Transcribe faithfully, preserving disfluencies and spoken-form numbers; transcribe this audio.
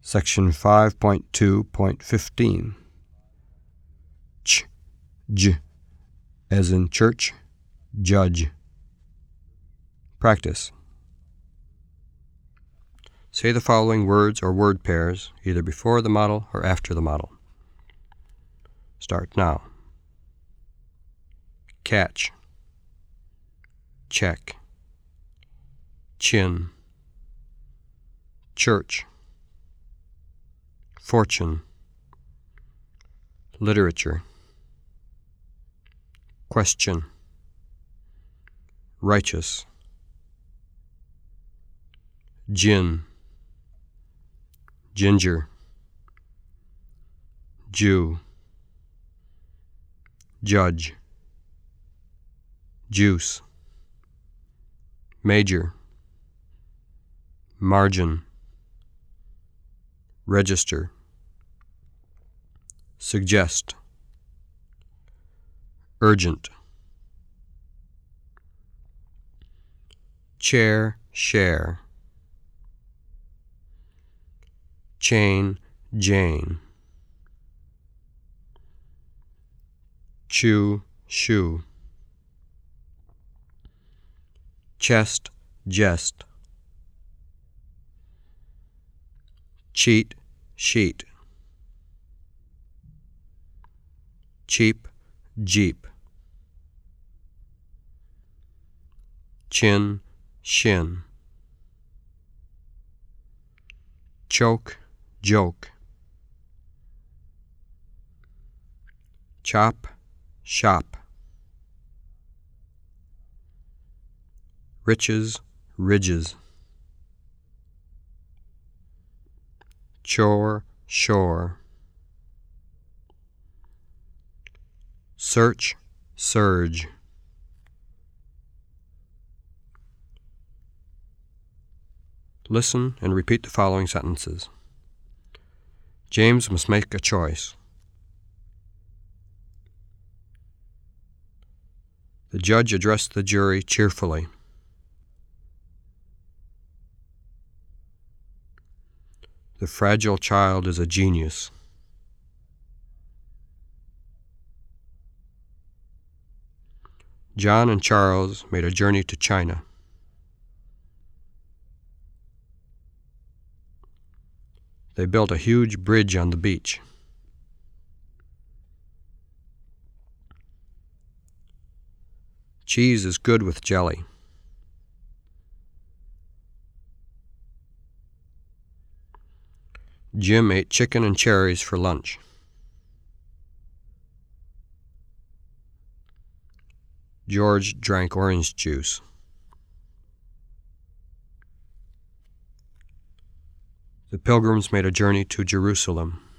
Section five point two point fifteen. Ch, j, as in church, judge. Practice. Say the following words or word pairs, either before the model or after the model. Start now. Catch, check, chin, church, fortune, literature, question, righteous, gin, ginger, Jew, judge, juice, major, margin, register, suggest, urgent, chair, share, chain, Jane, chew, shoe, chest, jest, cheat, sheet, cheap, jeep, chin, shin, choke, joke, chop, shop, riches, ridges, chore, shore, search, surge, listen and repeat the following sentences. James must make a choice. The judge addressed the jury cheerfully. The fragile child is a genius. John and Charles made a journey to China. They built a huge bridge on the beach. Cheese is good with jelly. Jim ate chicken and cherries for lunch. George drank orange juice. The pilgrims made a journey to Jerusalem.